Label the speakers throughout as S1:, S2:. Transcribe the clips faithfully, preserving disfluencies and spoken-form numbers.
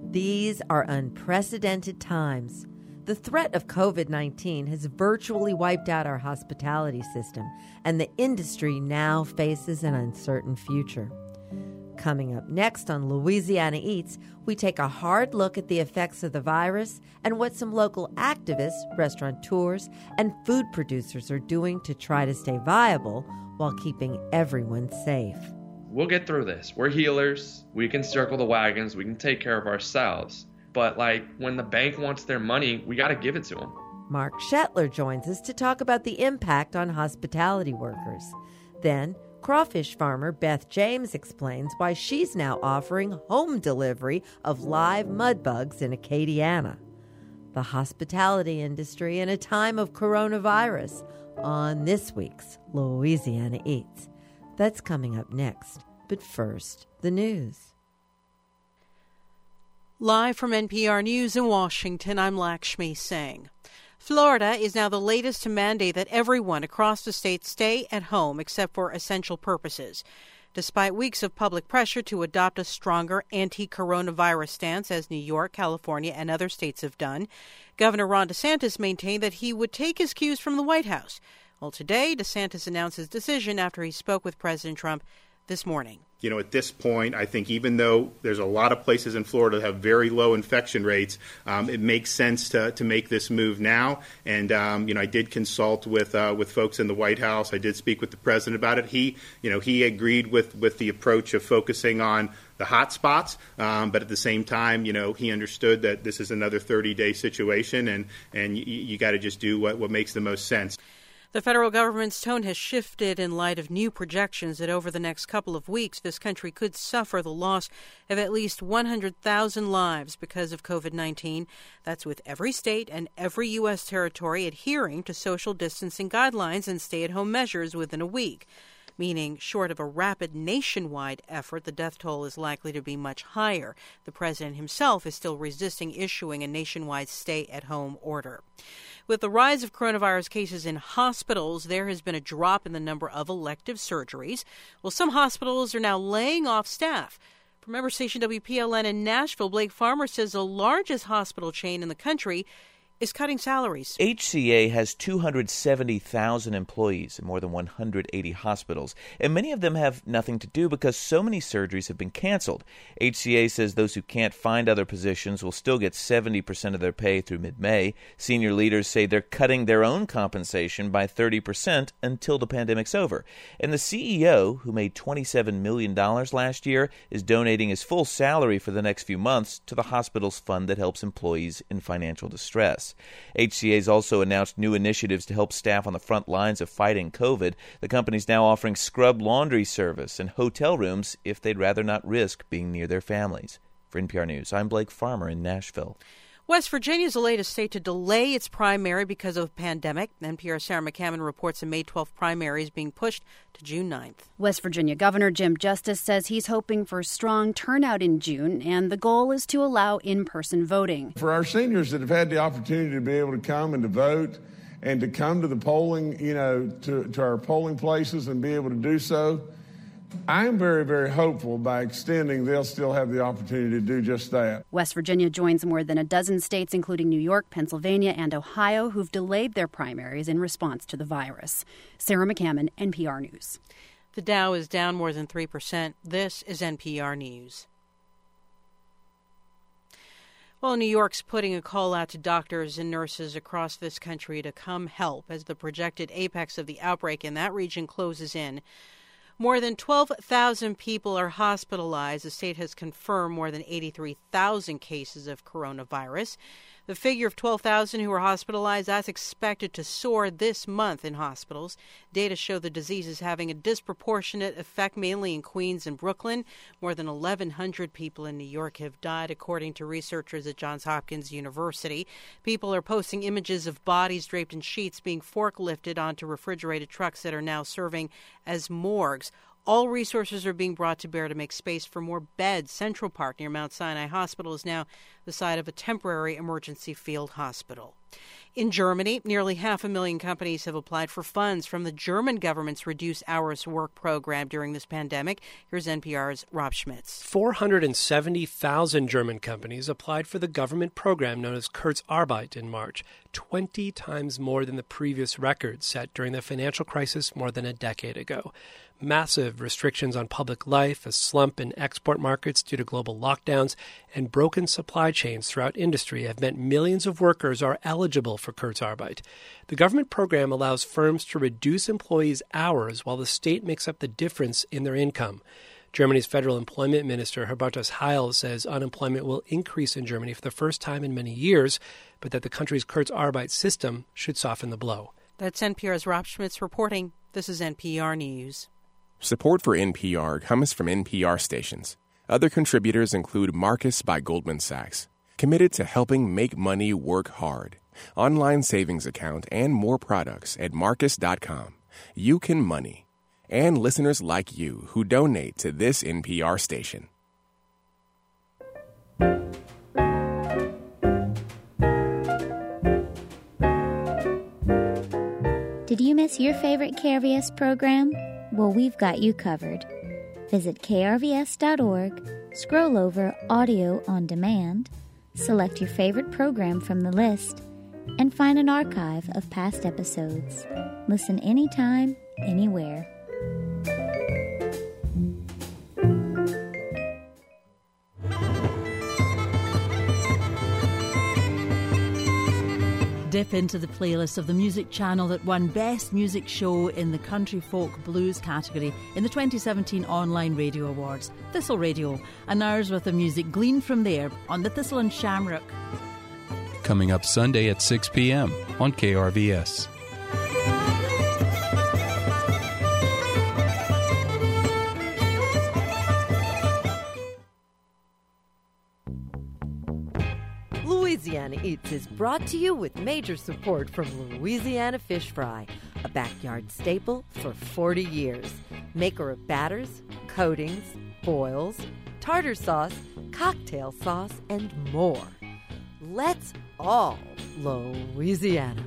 S1: These are unprecedented times. The threat of covid nineteen has virtually wiped out our hospitality system, and the industry now faces an uncertain future. Coming up next on Louisiana Eats, we take a hard look at the effects of the virus and what some local activists, restaurateurs, and food producers are doing to try to stay viable while keeping everyone safe.
S2: We'll get through this. We're healers. We can circle the wagons. We can take care of ourselves. But, like, when the bank wants their money, we got to give it to them.
S1: Mark Shetler joins us to talk about the impact on hospitality workers. Then, crawfish farmer Beth James explains why she's now offering home delivery of live mud bugs in Acadiana. The hospitality industry in a time of coronavirus on this week's Louisiana Eats. That's coming up next. But first, the news.
S3: Live from N P R News in Washington, I'm Lakshmi Singh. Florida is now the latest to mandate that everyone across the state stay at home except for essential purposes. Despite weeks of public pressure to adopt a stronger anti-coronavirus stance, as New York, California, and other states have done, Governor Ron DeSantis maintained that he would take his cues from the White House. Well, today, DeSantis announced his decision after he spoke with President Trump this morning.
S4: You know, at this point, I think even though there's a lot of places in Florida that have very low infection rates, um, it makes sense to, to make this move now. And, um, you know, I did consult with uh, with folks in the White House. I did speak with the president about it. He, you know, he agreed with, with the approach of focusing on the hot spots. Um, but at the same time, you know, he understood that this is another thirty-day situation, and, and you, you got to just do what, what makes the most sense.
S3: The federal government's tone has shifted in light of new projections that over the next couple of weeks, this country could suffer the loss of at least one hundred thousand lives because of covid nineteen. That's with every state and every U S territory adhering to social distancing guidelines and stay-at-home measures within a week. Meaning, short of a rapid nationwide effort, the death toll is likely to be much higher. The president himself is still resisting issuing a nationwide stay-at-home order. With the rise of coronavirus cases in hospitals, there has been a drop in the number of elective surgeries. Well, some hospitals are now laying off staff. From member station W P L N in Nashville, Blake Farmer says the largest hospital chain in the country is cutting salaries.
S5: H C A has two hundred seventy thousand employees in more than one hundred eighty hospitals, and many of them have nothing to do because so many surgeries have been canceled. H C A says those who can't find other positions will still get seventy percent of their pay through mid-May. Senior leaders say they're cutting their own compensation by thirty percent until the pandemic's over. And the C E O, who made twenty-seven million dollars last year, is donating his full salary for the next few months to the hospital's fund that helps employees in financial distress. H C A has also announced new initiatives to help staff on the front lines of fighting COVID. The company's now offering scrub laundry service and hotel rooms if they'd rather not risk being near their families. For N P R News, I'm Blake Farmer in Nashville.
S3: West Virginia is the latest state to delay its primary because of a pandemic. N P R's Sarah McCammon reports a May twelfth primary is being pushed to June ninth.
S6: West Virginia Governor Jim Justice says he's hoping for strong turnout in June, and the goal is to allow in-person voting.
S7: For our seniors that have had the opportunity to be able to come and to vote and to come to the polling, you know, to, to our polling places and be able to do so, I'm very, very hopeful by extending, they'll still have the opportunity to do just that.
S6: West Virginia joins more than a dozen states, including New York, Pennsylvania, and Ohio, who've delayed their primaries in response to the virus. Sarah McCammon, N P R News.
S3: The Dow is down more than three percent. This is N P R News. Well, New York's putting a call out to doctors and nurses across this country to come help as the projected apex of the outbreak in that region closes in. More than twelve thousand people are hospitalized. The state has confirmed more than eighty-three thousand cases of coronavirus. The figure of twelve thousand who are hospitalized, that's expected to soar this month in hospitals. Data show the disease is having a disproportionate effect, mainly in Queens and Brooklyn. More than eleven hundred people in New York have died, according to researchers at Johns Hopkins University. People are posting images of bodies draped in sheets being forklifted onto refrigerated trucks that are now serving as morgues. All resources are being brought to bear to make space for more beds. Central Park near Mount Sinai Hospital is now the site of a temporary emergency field hospital. In Germany, nearly half a million companies have applied for funds from the German government's Reduce Hours Work program during this pandemic. Here's N P R's Rob Schmitz.
S8: four hundred seventy thousand German companies applied for the government program known as Kurzarbeit in March, twenty times more than the previous record set during the financial crisis more than a decade ago. Massive restrictions on public life, a slump in export markets due to global lockdowns, and broken supply chains throughout industry have meant millions of workers are eligible for Kurzarbeit. The government program allows firms to reduce employees' hours while the state makes up the difference in their income. Germany's federal employment minister, Hubertus Heil, says unemployment will increase in Germany for the first time in many years, but that the country's Kurzarbeit system should soften the blow.
S3: That's N P R's Rob Schmitz reporting. This is N P R News.
S9: Support for N P R comes from N P R stations. Other contributors include Marcus by Goldman Sachs, committed to helping make money work hard. Online savings account and more products at marcus dot com. You can money. And listeners like you who donate to this N P R station.
S10: Did you miss your favorite K R V S program? Well, we've got you covered. Visit K R V S dot org, scroll over Audio on Demand, select your favorite program from the list, and find an archive of past episodes. Listen anytime, anywhere.
S11: Dip into the playlist of the music channel that won Best Music Show in the Country Folk Blues category in the twenty seventeen Online Radio Awards, Thistle Radio, and ours with the music gleaned from there on the Thistle and Shamrock.
S12: Coming up Sunday at six p.m. on K R V S.
S1: Louisiana Eats is brought to you with major support from Louisiana Fish Fry, a backyard staple for forty years. Maker of batters, coatings, boils, tartar sauce, cocktail sauce, and more. Let's all Louisiana.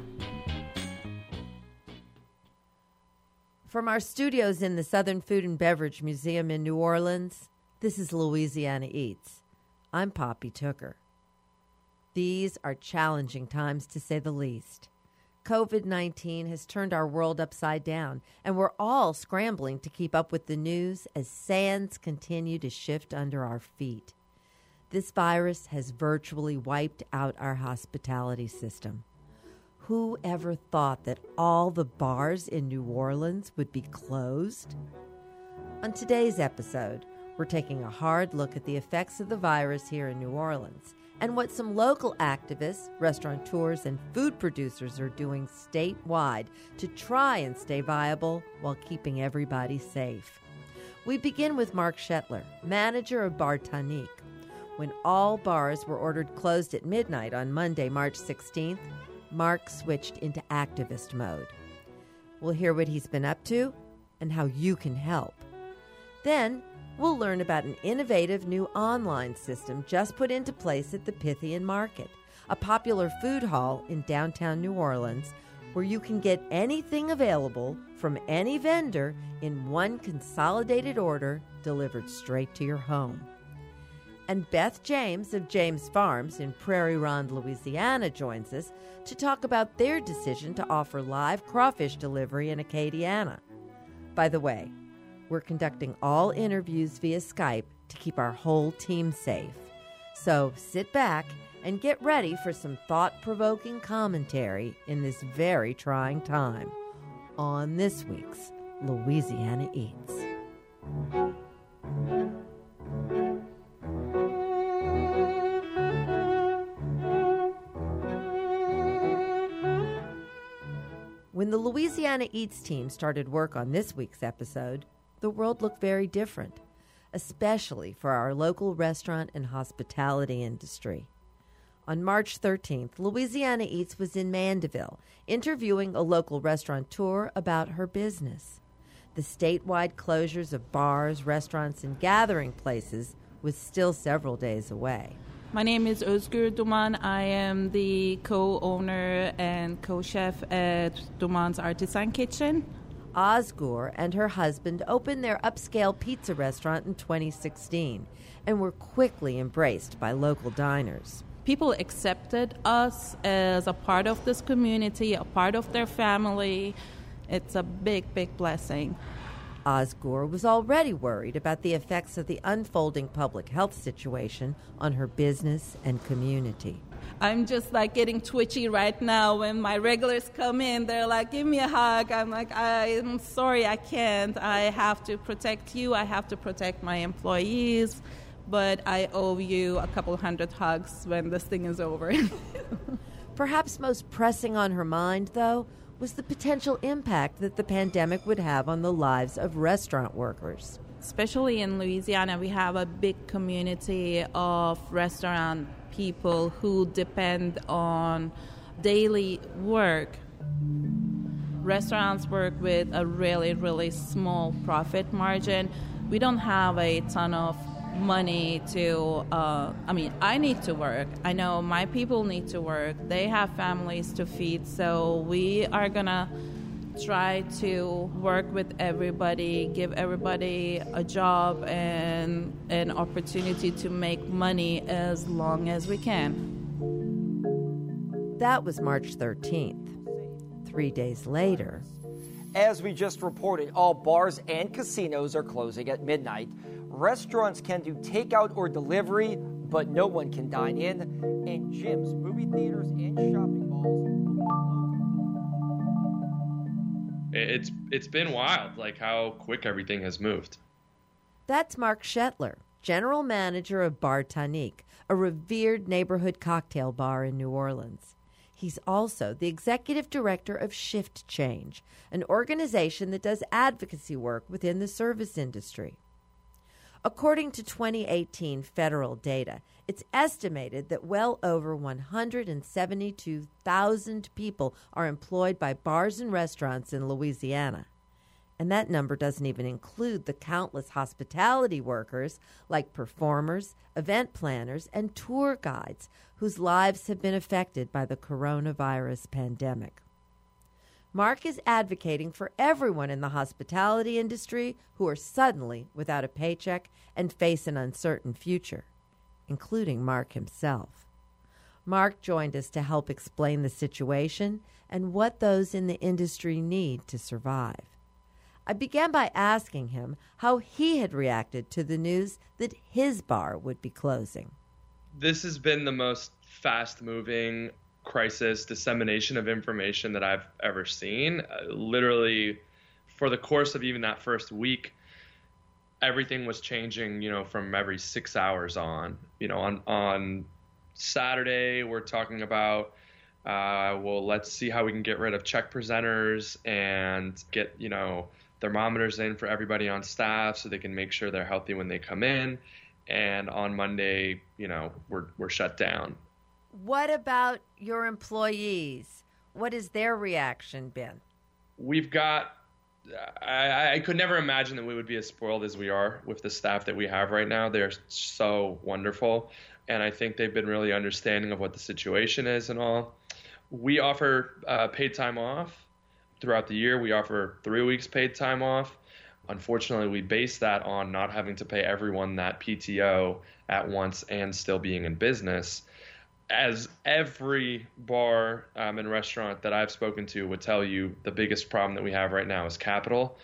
S1: From our studios in the Southern Food and Beverage Museum in New Orleans, this is Louisiana Eats. I'm Poppy Tooker. These are challenging times, to say the least. covid nineteen has turned our world upside down, and we're all scrambling to keep up with the news as sands continue to shift under our feet. This virus has virtually wiped out our hospitality system. Who ever thought that all the bars in New Orleans would be closed? On today's episode, we're taking a hard look at the effects of the virus here in New Orleans and what some local activists, restaurateurs, and food producers are doing statewide to try and stay viable while keeping everybody safe. We begin with Mark Shetler, manager of Bar Tonique. When all bars were ordered closed at midnight on Monday, March sixteenth, Mark switched into activist mode. We'll hear what he's been up to and how you can help. Then, we'll learn about an innovative new online system just put into place at the Pythian Market, a popular food hall in downtown New Orleans where you can get anything available from any vendor in one consolidated order delivered straight to your home. And Beth James of James Farms in Prairie Ronde, Louisiana joins us to talk about their decision to offer live crawfish delivery in Acadiana. By the way, we're conducting all interviews via Skype to keep our whole team safe. So sit back and get ready for some thought-provoking commentary in this very trying time on this week's Louisiana Eats. When the Louisiana Eats team started work on this week's episode, the world looked very different, especially for our local restaurant and hospitality industry. On March thirteenth, Louisiana Eats was in Mandeville, interviewing a local restaurateur about her business. The statewide closures of bars, restaurants, and gathering places was still several days away.
S13: My name is Özgür Duman. I am the co-owner and co-chef at Duman's Artisan Kitchen.
S1: Özgür and her husband opened their upscale pizza restaurant in twenty sixteen and were quickly embraced by local diners.
S13: People accepted us as a part of this community, a part of their family. It's a big, big blessing.
S1: Özgür was already worried about the effects of the unfolding public health situation on her business and community.
S13: I'm just like getting twitchy right now. When my regulars come in, they're like, give me a hug. I'm like, I'm sorry, I can't. I have to protect you. I have to protect my employees. But I owe you a couple hundred hugs when this thing is over.
S1: Perhaps most pressing on her mind, though, was the potential impact that the pandemic would have on the lives of restaurant workers.
S13: Especially in Louisiana, we have a big community of restaurant people who depend on daily work. Restaurants work with a really, really small profit margin. We don't have a ton of money to, uh, I mean, I need to work. I know my people need to work. They have families to feed. So we are going to try to work with everybody, give everybody a job and an opportunity to make money as long as we can.
S1: That was March thirteenth. Three days later,
S14: as we just reported, all bars and casinos are closing at midnight. Restaurants can do takeout or delivery, but no one can dine in. And gyms, movie theaters, and shopping malls.
S2: It's it's been wild, like how quick everything has moved.
S1: That's Mark Shetler, general manager of Bar Tanique, a revered neighborhood cocktail bar in New Orleans. He's also the executive director of Shift Change, an organization that does advocacy work within the service industry. According to twenty eighteen federal data, it's estimated that well over one hundred seventy-two thousand people are employed by bars and restaurants in Louisiana. And that number doesn't even include the countless hospitality workers like performers, event planners, and tour guides whose lives have been affected by the coronavirus pandemic. Mark is advocating for everyone in the hospitality industry who are suddenly without a paycheck and face an uncertain future, including Mark himself. Mark joined us to help explain the situation and what those in the industry need to survive. I began by asking him how he had reacted to the news that his bar would be closing.
S2: This has been the most fast-moving crisis dissemination of information that I've ever seen. Uh, literally, for the course of even that first week, everything was changing, you know, from every six hours on. You know, on, on Saturday, we're talking about, uh, well, let's see how we can get rid of check presenters and get, you know, thermometers in for everybody on staff so they can make sure they're healthy when they come in. And on Monday, you know, we're we're shut down.
S1: What about your employees? What has their reaction been?
S2: We've got, I, I could never imagine that we would be as spoiled as we are with the staff that we have right now. They're so wonderful. And I think they've been really understanding of what the situation is and all. We offer uh, paid time off throughout the year. We offer three weeks paid time off. Unfortunately, we base that on not having to pay everyone that P T O at once and still being in business. As every bar um, and restaurant that I've spoken to would tell you, the biggest problem that we have right now is capital.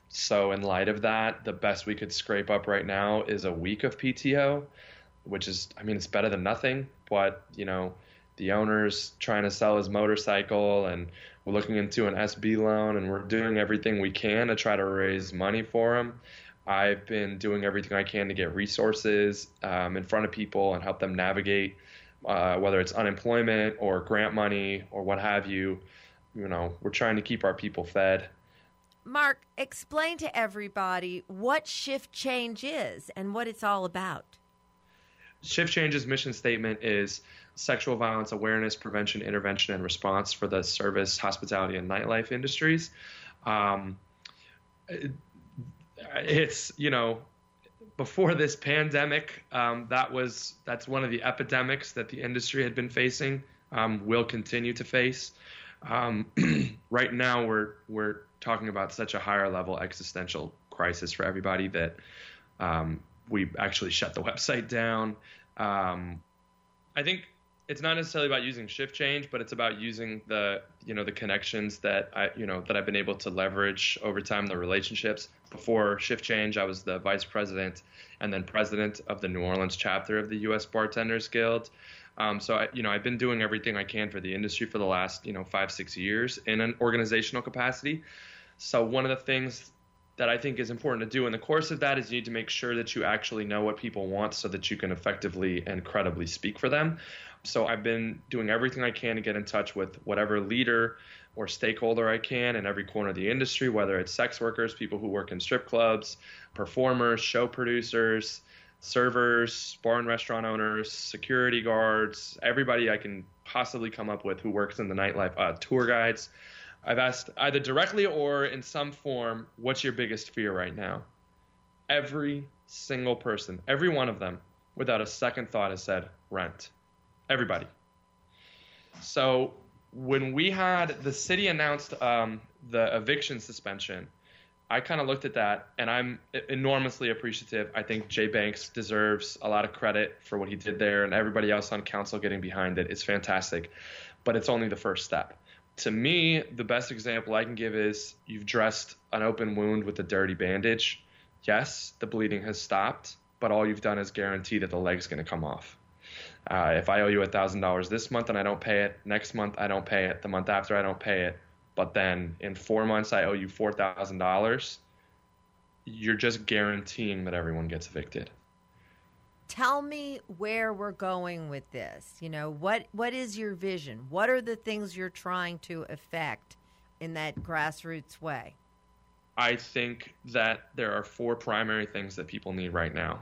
S2: So in light of that, the best we could scrape up right now is a week of P T O, which is, I mean, it's better than nothing. But, you know, the owner's trying to sell his motorcycle and we're looking into an S B loan and we're doing everything we can to try to raise money for him. I've been doing everything I can to get resources um, in front of people and help them navigate Uh, whether it's unemployment or grant money or what have you. You know, we're trying to keep our people fed.
S1: Mark, explain to everybody what Shift Change is and what it's all about.
S2: Shift Change's mission statement is sexual violence awareness, prevention, intervention, and response for the service, hospitality, and nightlife industries. Um, it, it's, you know, before this pandemic, um, that was that's one of the epidemics that the industry had been facing, um, will continue to face. Um, right now, we're we're talking about such a higher level existential crisis for everybody that um, we actually shut the website down. Um, I think it's not necessarily about using shift change, but it's about using the you know the connections that I you know that I've been able to leverage over time, the relationships. Before shift change, I was the vice president and then president of the New Orleans chapter of the U S Bartenders Guild. Um, so I, you know I've been doing everything I can for the industry for the last you know five six years in an organizational capacity. So one of the things that I think is important to do in the course of that is you need to make sure that you actually know what people want so that you can effectively and credibly speak for them. So I've been doing everything I can to get in touch with whatever leader or stakeholder I can in every corner of the industry, whether it's sex workers, people who work in strip clubs, performers, show producers, servers, bar and restaurant owners, security guards, everybody I can possibly come up with who works in the nightlife, uh, tour guides. I've asked either directly or in some form, what's your biggest fear right now? Every single person, every one of them, without a second thought, has said rent. Everybody. So when we had the city announced um, the eviction suspension, I kind of looked at that, and I'm enormously appreciative. I think Jay Banks deserves a lot of credit for what he did there, and everybody else on council getting behind it. It's fantastic, but it's only the first step. To me, the best example I can give is you've dressed an open wound with a dirty bandage. Yes, the bleeding has stopped, but all you've done is guarantee that the leg's going to come off. Uh, if I owe you one thousand dollars this month and I don't pay it, next month I don't pay it, the month after I don't pay it, but then in four months I owe you four thousand dollars, you're just guaranteeing that everyone gets evicted.
S1: Tell me where we're going with this. You know, what what is your vision? What are the things you're trying to affect in that grassroots way?
S2: I think that there are four primary things that people need right now.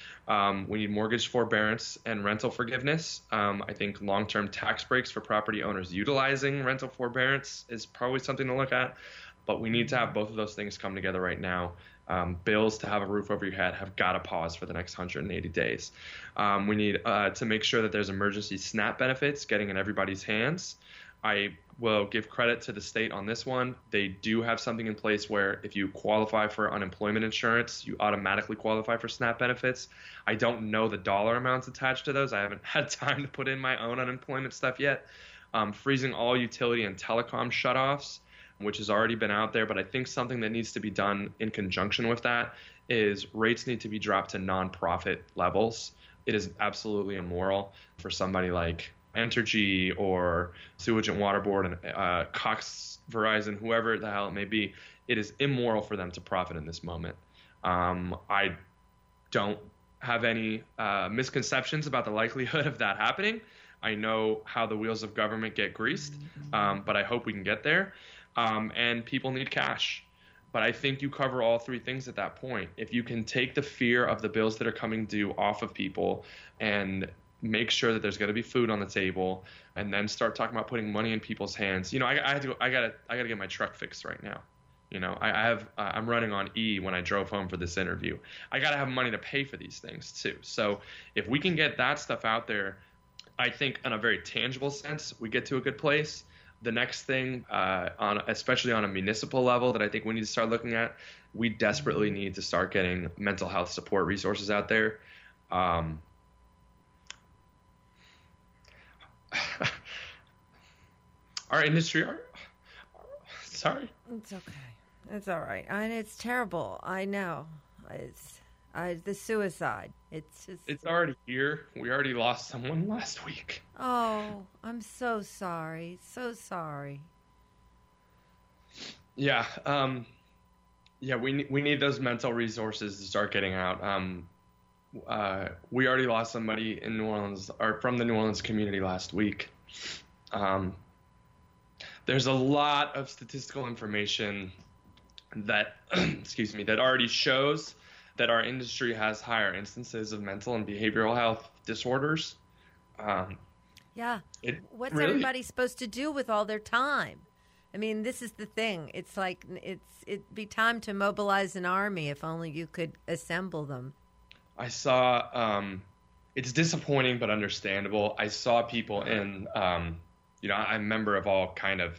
S2: Um, we need mortgage forbearance and rental forgiveness. Um, I think long-term tax breaks for property owners utilizing rental forbearance is probably something to look at, but we need to have both of those things come together right now. Um, bills to have a roof over your head have got to pause for the next one hundred eighty days. Um, we need uh, to make sure that there's emergency SNAP benefits getting in everybody's hands. I will give credit to the state on this one. They do have something in place where if you qualify for unemployment insurance, you automatically qualify for SNAP benefits. I don't know the dollar amounts attached to those. I haven't had time to put in my own unemployment stuff yet. Um, freezing all utility and telecom shutoffs, which has already been out there, but I think something that needs to be done in conjunction with that is rates need to be dropped to nonprofit levels. It is absolutely immoral for somebody like Entergy or Sewage and Water Board and uh, Cox, Verizon, whoever the hell it may be. It is immoral for them to profit in this moment. Um, I don't have any uh, misconceptions about the likelihood of that happening. I know how the wheels of government get greased, um, but I hope we can get there. Um, and people need cash. But I think you cover all three things at that point. If you can take the fear of the bills that are coming due off of people and make sure that there's going to be food on the table, and then start talking about putting money in people's hands. You know, I, I had to, I gotta, I gotta get my truck fixed right now. You know, I, I have, uh, I'm running on E when I drove home for this interview. I gotta have money to pay for these things too. So if we can get that stuff out there, I think in a very tangible sense, we get to a good place. The next thing, uh, on especially on a municipal level, that I think we need to start looking at, we desperately need to start getting mental health support resources out there. Um, our industry, our, sorry.
S1: It's okay. It's all right. And it's terrible. I know. It's uh, the suicide. It's just.
S2: It's already here. We already lost someone last week.
S1: Oh, I'm so sorry. So sorry.
S2: Yeah. Um, yeah, we, we need those mental resources to start getting out. Um, Uh, we already lost somebody in New Orleans, or from the New Orleans community last week. Um, there's a lot of statistical information that, excuse me, that already shows that our industry has higher instances of mental and behavioral health disorders. Um,
S1: yeah.
S2: It
S1: What's
S2: really,
S1: everybody supposed to do with all their time? I mean, this is the thing. It's like it's it'd be time to mobilize an army if only you could assemble them.
S2: I saw, um, it's disappointing but understandable. I saw people in, um, you know, I'm a member of all kind of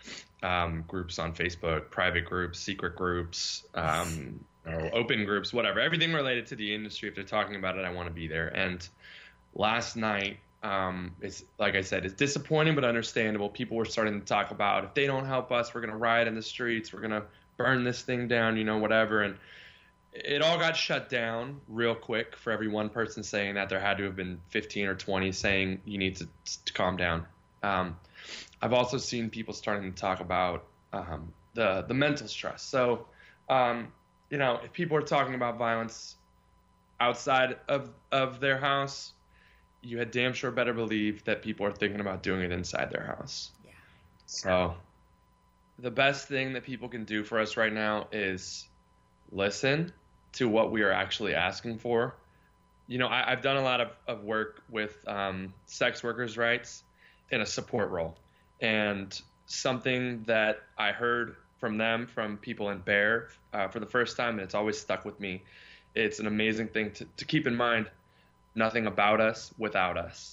S2: um, groups on Facebook, private groups, secret groups, um, or open groups, whatever. Everything related to the industry. If they're talking about it, I want to be there. And last night, um, it's like I said, it's disappointing but understandable. People were starting to talk about, if they don't help us, we're going to riot in the streets. We're going to burn this thing down, you know, whatever. And it all got shut down real quick for every one person saying that. There had to have been fifteen or twenty saying you need to, to calm down. Um, I've also seen people starting to talk about um, the the mental stress. So, um, you know, if people are talking about violence outside of of their house, you had damn sure better believe that people are thinking about doing it inside their house. Yeah. So, the best thing that people can do for us right now is listen to what we are actually asking for. You know, I, I've done a lot of, of work with um, sex workers' rights in a support role. And something that I heard from them, from people in Bear uh, for the first time, and it's always stuck with me, it's an amazing thing to, to keep in mind, nothing about us without us.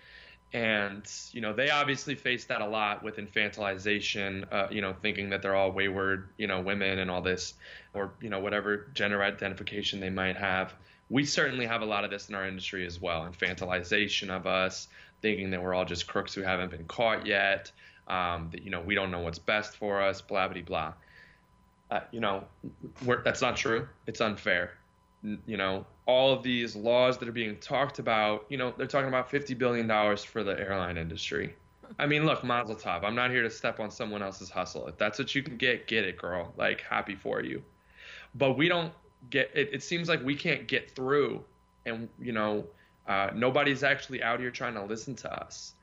S2: And, you know, they obviously face that a lot with infantilization, uh, you know, thinking that they're all wayward, you know, women and all this, or, you know, whatever gender identification they might have. We certainly have a lot of this in our industry as well. Infantilization of us, thinking that we're all just crooks who haven't been caught yet, um, that, you know, we don't know what's best for us, blah, blah, blah. Uh, you know, we're, that's not true. It's unfair. You know, all of these laws that are being talked about, you know, they're talking about fifty billion dollars for the airline industry. I mean, look, Mazel Tov. I'm not here to step on someone else's hustle. If that's what you can get, get it, girl. Like, happy for you. But we don't get it. It seems like we can't get through, and, you know, uh, nobody's actually out here trying to listen to us.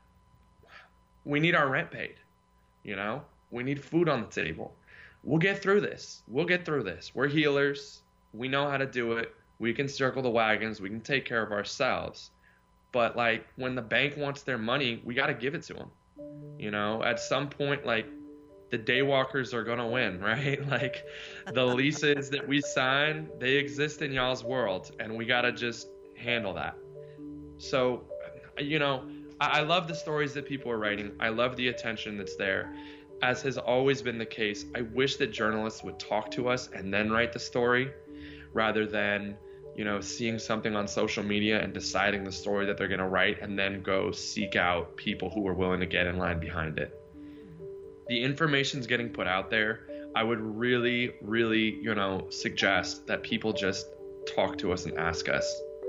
S2: We need our rent paid, you know? We need food on the table. We'll get through this. We'll get through this. We're healers. We know how to do it. We can circle the wagons. We can take care of ourselves. But, like, when the bank wants their money, we got to give it to them. You know, at some point, like, the daywalkers are going to win, right? Like, the leases that we sign, they exist in y'all's world, and we got to just handle that. So, you know, I, I love the stories that people are writing. I love the attention that's there. As has always been the case, I wish that journalists would talk to us and then write the story, rather than, you know, seeing something on social media and deciding the story that they're going to write and then go seek out people who are willing to get in line behind it. The information's getting put out there. I would really, really, you know, suggest that people just talk to us and ask us.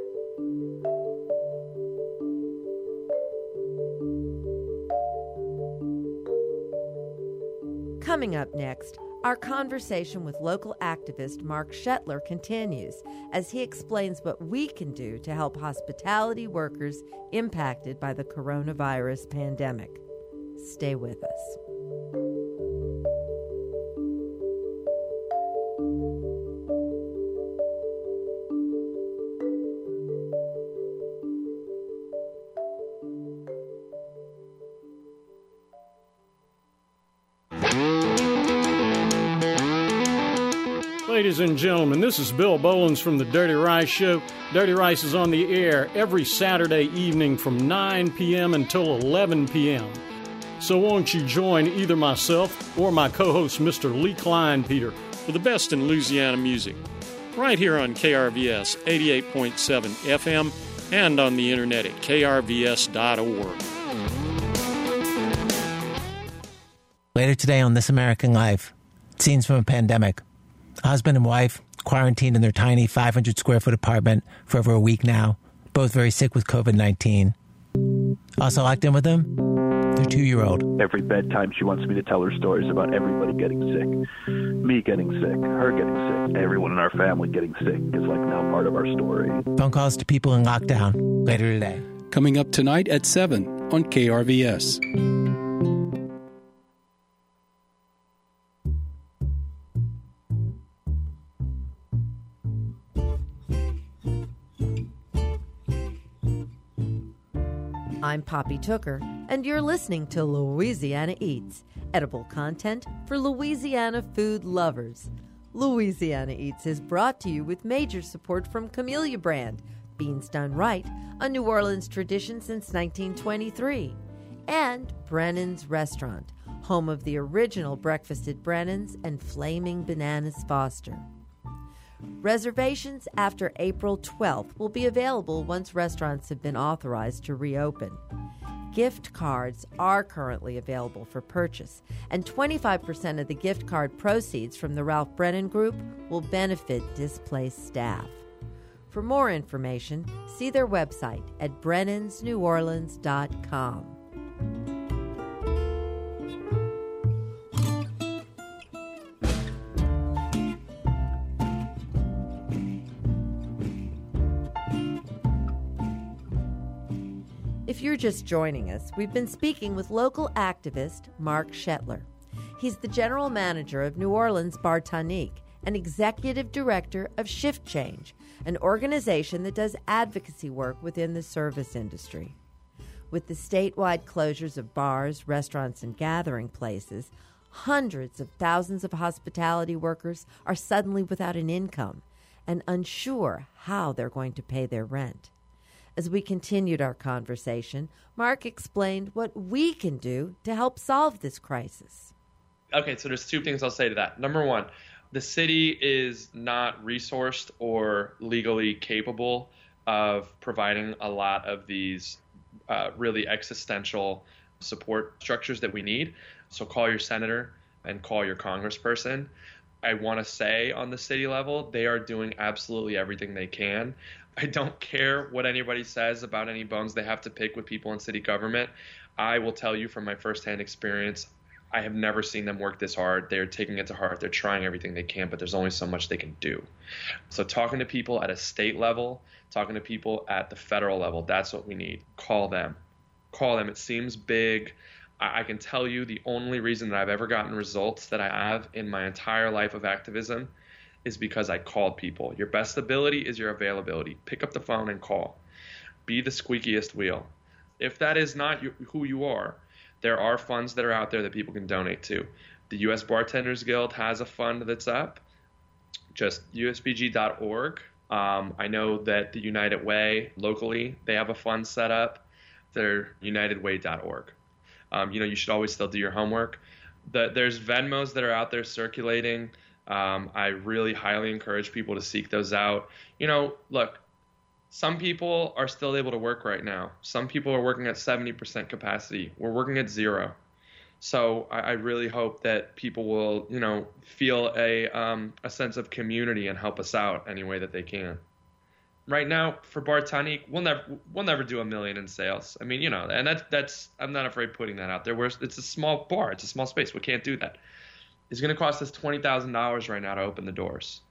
S1: Coming up next, our conversation with local activist Mark Shetler continues as he explains what we can do to help hospitality workers impacted by the coronavirus pandemic. Stay with us.
S15: Ladies and gentlemen, this is Bill Bolins from the Dirty Rice Show. Dirty Rice is on the air every Saturday evening from nine p.m. until eleven p.m. So won't you join either myself or my co-host, Mister Lee Kleinpeter, for the best in Louisiana music, right here on K R V S eighty-eight point seven F M and on the internet at K R V S dot org.
S16: Later today on This American Life, scenes from a pandemic. Husband and wife quarantined in their tiny five hundred square foot apartment for over a week now, both very sick with covid nineteen. Also locked in with them, their two-year-old.
S17: Every bedtime she wants me to tell her stories about everybody getting sick. Me getting sick, her getting sick, everyone in our family getting sick is like now part of our story.
S16: Phone calls to people in lockdown later today.
S12: Coming up tonight at seven on K R V S.
S1: I'm Poppy Tooker, and you're listening to Louisiana Eats, edible content for Louisiana food lovers. Louisiana Eats is brought to you with major support from Camellia Brand, Beans Done Right, a New Orleans tradition since nineteen twenty-three, and Brennan's Restaurant, home of the original Breakfast at Brennan's and Flaming Bananas Foster. Reservations after April twelfth will be available once restaurants have been authorized to reopen. Gift cards are currently available for purchase, and twenty-five percent of the gift card proceeds from the Ralph Brennan Group will benefit displaced staff. For more information, see their website at brennans new orleans dot com. If you're just joining us, we've been speaking with local activist Mark Shetler. He's the general manager of New Orleans Bar Tonique and executive director of Shift Change, an organization that does advocacy work within the service industry. With the statewide closures of bars, restaurants, and gathering places, hundreds of thousands of hospitality workers are suddenly without an income and unsure how they're going to pay their rent. As we continued our conversation, Mark explained what we can do to help solve this crisis.
S2: Okay, so there's two things I'll say to that. Number one, the city is not resourced or legally capable of providing a lot of these uh, really existential support structures that we need. So call your senator and call your congressperson. I want to say on the city level, they are doing absolutely everything they can. I don't care what anybody says about any bones they have to pick with people in city government. I will tell you from my firsthand experience, I have never seen them work this hard. They're taking it to heart. They're trying everything they can, but there's only so much they can do. So talking to people at a state level, talking to people at the federal level, that's what we need. Call them. Call them. It seems big. I, I can tell you the only reason that I've ever gotten results that I have in my entire life of activism is because I called people. Your best ability is your availability. Pick up the phone and call. Be the squeakiest wheel. If that is not you, who you are, there are funds that are out there that people can donate to. The U S Bartenders Guild has a fund that's up, just U S B G dot org. Um, I know that the United Way locally, they have a fund set up. They're united way dot org. Um, you know, you should always still do your homework. The, there's Venmos that are out there circulating. Um, I really highly encourage people to seek those out. You know, look, some people are still able to work right now. Some people are working at seventy percent capacity. We're working at zero. So I, I really hope that people will, you know, feel a um, a sense of community and help us out any way that they can. Right now, for Bar Tonique, we'll never we'll never do a million in sales. I mean, you know, and that's that's I'm not afraid putting that out there. We're, it's a small bar, it's a small space. We can't do that. It's going to cost us twenty thousand dollars right now to open the doors,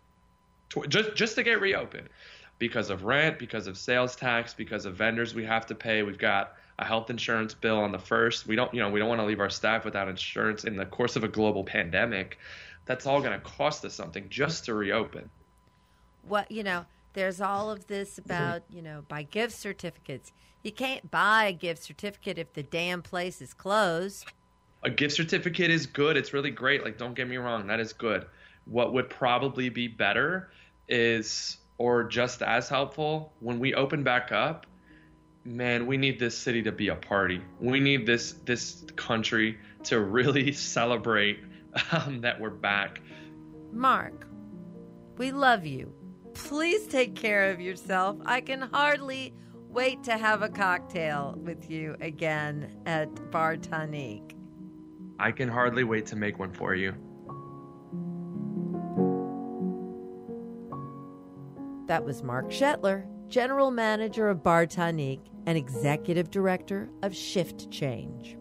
S2: just just to get reopened, because of rent, because of sales tax, because of vendors we have to pay. We've got a health insurance bill on the first. We don't, you know, we don't want to leave our staff without insurance in the course of a global pandemic. That's all going to cost us something just to reopen.
S1: What, you know, there's all of this about, you know, buy gift certificates. You can't buy a gift certificate if the damn place is closed.
S2: A gift certificate is good. It's really great. Like, don't get me wrong. That is good. What would probably be better is, or just as helpful, when we open back up, man, we need this city to be a party. We need this this country to really celebrate um, that we're back.
S1: Mark, we love you. Please take care of yourself. I can hardly wait to have a cocktail with you again at Bar Tonique.
S2: I can hardly wait to make one for you.
S1: That was Mark Shetler, General Manager of Bar Tonique and Executive Director of Shift Change.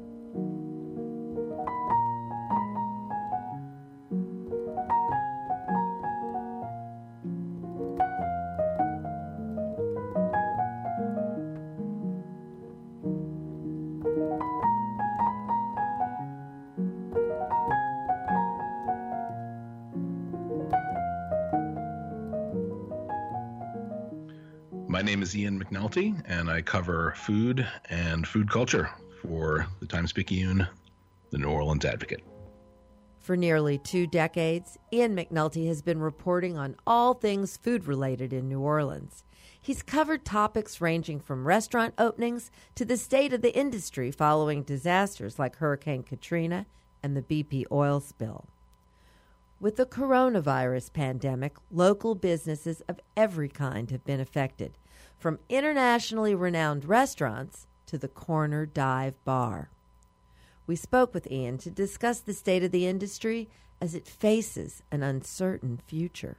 S18: My name is Ian McNulty, and I cover food and food culture for the Times-Picayune, the New Orleans Advocate.
S1: For nearly two decades, Ian McNulty has been reporting on all things food-related in New Orleans. He's covered topics ranging from restaurant openings to the state of the industry following disasters like Hurricane Katrina and the B P oil spill. With the coronavirus pandemic, local businesses of every kind have been affected, from internationally renowned restaurants to the corner dive bar. We spoke with Ian to discuss the state of the industry as it faces an uncertain future.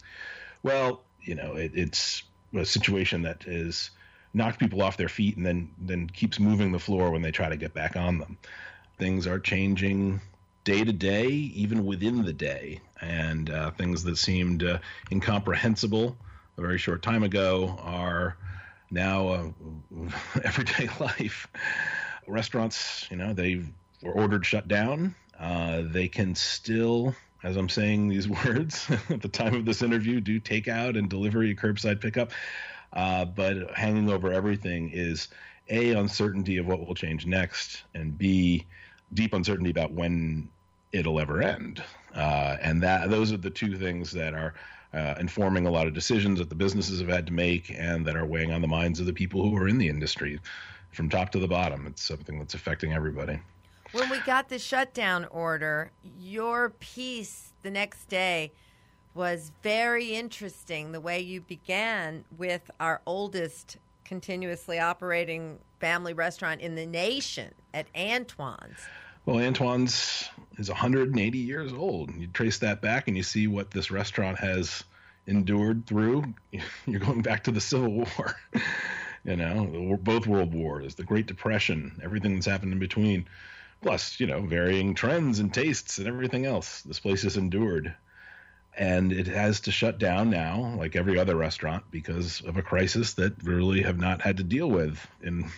S18: Well, you know, it, it's a situation that is knocked people off their feet and then, then keeps moving the floor when they try to get back on them. Things are changing day to day, even within the day, and uh, things that seemed uh, incomprehensible a very short time ago are now uh, everyday life. Restaurants, you know, they were ordered shut down. Uh, they can still, as I'm saying these words at the time of this interview, do takeout and delivery, curbside pickup. Uh, but hanging over everything is A, uncertainty of what will change next, and B, deep uncertainty about when it'll ever end. Uh, and that those are the two things that are uh, informing a lot of decisions that the businesses have had to make and that are weighing on the minds of the people who are in the industry. From top to the bottom, it's something that's affecting everybody.
S1: When we got the shutdown order, your piece the next day was very interesting, the way you began with our oldest continuously operating family restaurant in the nation at Antoine's.
S18: Well, Antoine's is one hundred eighty years old. You trace that back and you see what this restaurant has endured through. You're going back to the Civil War. You know, both world wars, the Great Depression, everything that's happened in between, plus, you know, varying trends and tastes and everything else. This place has endured. And it has to shut down now, like every other restaurant, because of a crisis that really have not had to deal with. And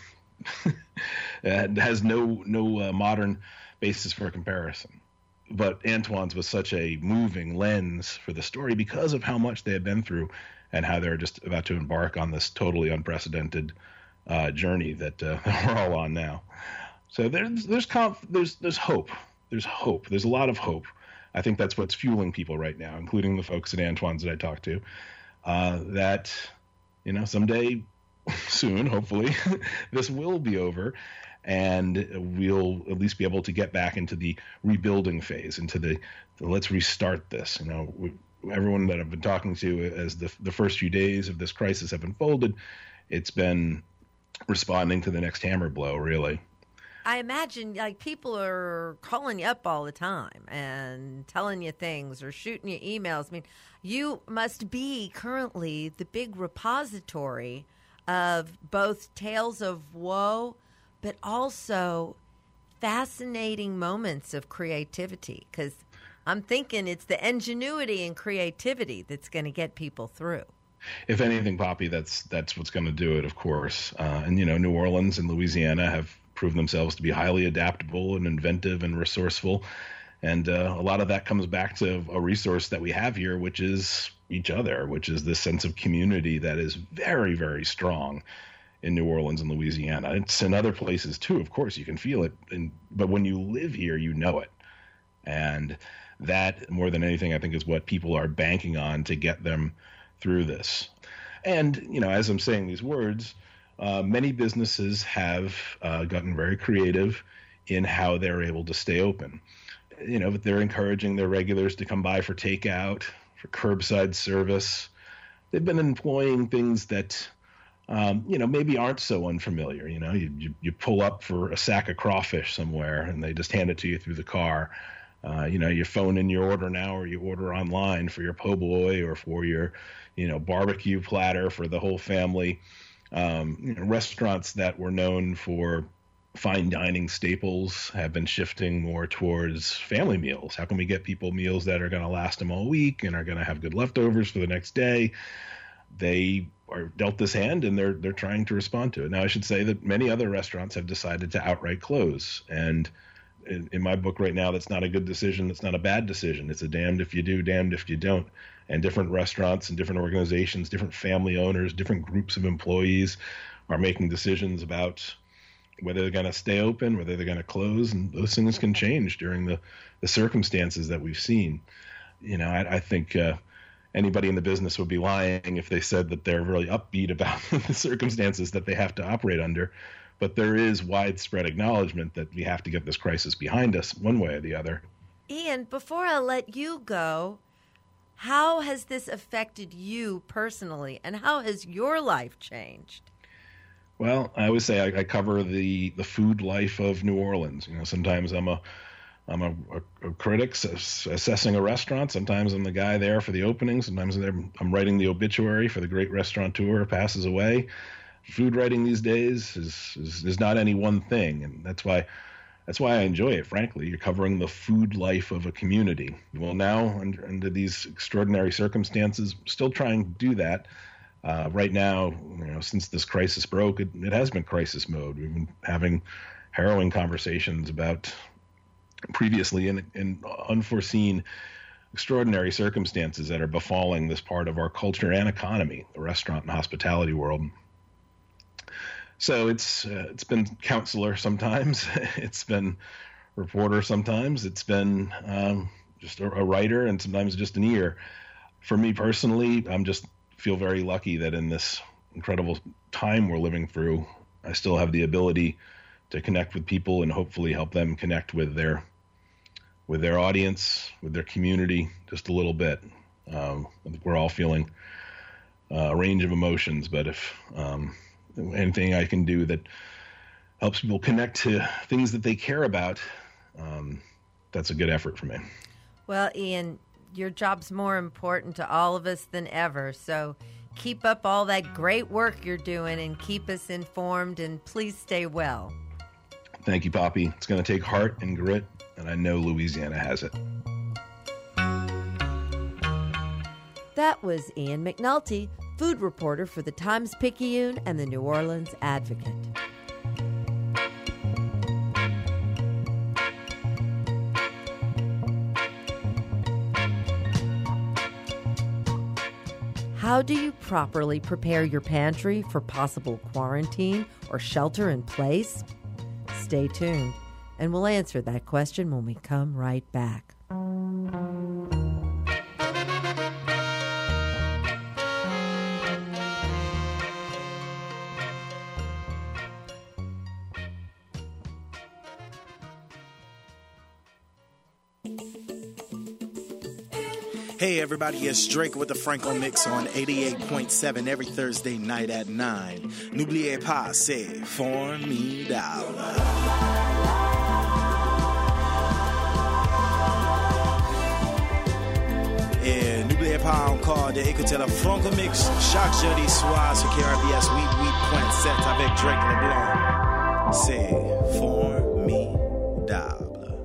S18: it has no, no uh, modern basis for comparison. But Antoine's was such a moving lens for the story because of how much they had been through and how they're just about to embark on this totally unprecedented uh, journey that uh, we're all on now. So there's there's conf- there's there's hope. There's hope. There's a lot of hope. I think that's what's fueling people right now, including the folks at Antoine's that I talked to. Uh, that you know someday, soon, hopefully, this will be over, and we'll at least be able to get back into the rebuilding phase, into the, the let's restart this. You know. We, Everyone that I've been talking to as the the first few days of this crisis have unfolded, it's been responding to the next hammer blow, really.
S1: I imagine, like, people are calling you up all the time and telling you things or shooting you emails. I mean, you must be currently the big repository of both tales of woe, but also fascinating moments of creativity, because I'm thinking it's the ingenuity and creativity that's going to get people through.
S18: If anything, Poppy, that's that's what's going to do it, of course. Uh, and, you know, New Orleans and Louisiana have proven themselves to be highly adaptable and inventive and resourceful. And uh, a lot of that comes back to a resource that we have here, which is each other, which is this sense of community that is very, very strong in New Orleans and Louisiana. It's in other places, too, of course. You can feel it. And, but when you live here, you know it. And that, more than anything, I think is what people are banking on to get them through this. And, you know, as I'm saying these words, uh, many businesses have uh, gotten very creative in how they're able to stay open. You know, they're encouraging their regulars to come by for takeout, for curbside service. They've been employing things that, um, you know, maybe aren't so unfamiliar. You know, you, you, you pull up for a sack of crawfish somewhere and they just hand it to you through the car. Uh, you know, you phone in your order now, or you order online for your po' boy or for your, you know, barbecue platter for the whole family. Um, you know, restaurants that were known for fine dining staples have been shifting more towards family meals. How can we get people meals that are going to last them all week and are going to have good leftovers for the next day? They are dealt this hand, and they're they're trying to respond to it. Now, I should say that many other restaurants have decided to outright close, and In, in my book right now, that's not a good decision. That's not a bad decision. It's a damned if you do, damned if you don't. And different restaurants and different organizations, different family owners, different groups of employees are making decisions about whether they're going to stay open, whether they're going to close, and those things can change during the, the circumstances that we've seen. You know, I, I think uh, anybody in the business would be lying if they said that they're really upbeat about the circumstances that they have to operate under. But there is widespread acknowledgement that we have to get this crisis behind us one way or the other.
S1: Ian, before I let you go, how has this affected you personally, and how has your life changed?
S18: Well, I always say I, I cover the, the food life of New Orleans. You know, sometimes I'm a I'm a, a, a critic s- assessing a restaurant. Sometimes I'm the guy there for the opening. Sometimes I'm, I'm writing the obituary for the great restaurateur who passes away. Food writing these days is, is is not any one thing, and that's why that's why I enjoy it. Frankly, you're covering the food life of a community. Well, now under, under these extraordinary circumstances, still trying to do that. Uh, right now, you know, since this crisis broke, it, it has been crisis mode. We've been having harrowing conversations about previously in, in unforeseen, extraordinary circumstances that are befalling this part of our culture and economy, the restaurant and hospitality world. So it's uh, it's been counselor sometimes, it's been reporter sometimes, it's been um, just a, a writer, and sometimes just an ear. For me personally, I'm just feel very lucky that in this incredible time we're living through, I still have the ability to connect with people and hopefully help them connect with their with their audience, with their community, just a little bit. Um, I think we're all feeling uh, a range of emotions, but if um, anything I can do that helps people connect to things that they care about, um, that's a good effort for me.
S1: Well, Ian, your job's more important to all of us than ever, so keep up all that great work you're doing and keep us informed, and please stay well.
S18: Thank you, Poppy. It's going to take heart and grit, and I know Louisiana has it.
S1: That was Ian McNulty, food reporter for the Times-Picayune and the New Orleans Advocate. How do you properly prepare your pantry for possible quarantine or shelter in place? Stay tuned, and we'll answer that question when we come right back.
S19: Hey everybody, it's Drake with the Franco Mix on eighty-eight point seven every Thursday night at nine. N'oubliez pas, c'est formidable. Et n'oubliez pas encore d'écouter le Franco Mix chaque jeudi soir sur K R V S eighty-eight point seven avec Drake LeBlanc. C'est formidable.